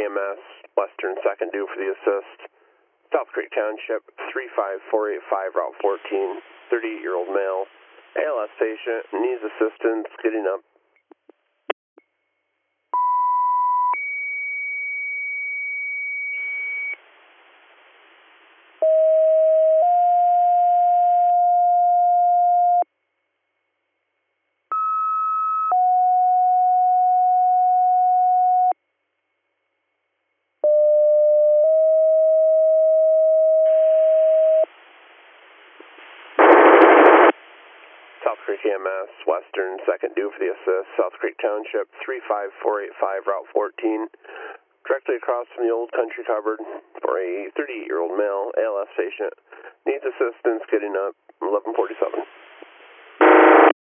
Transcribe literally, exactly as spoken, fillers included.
M S, Western second due for the assist. South Creek Township, three five four eight five, Route fourteen, thirty-eight-year-old male, A L S patient, needs assistance getting up. South Creek E M S, Western second due for the assist. South Creek Township, three five four eight five, Route fourteen, directly across from the old country cupboard for a thirty-eight-year-old male, A L S patient, needs assistance getting up, eleven forty-seven.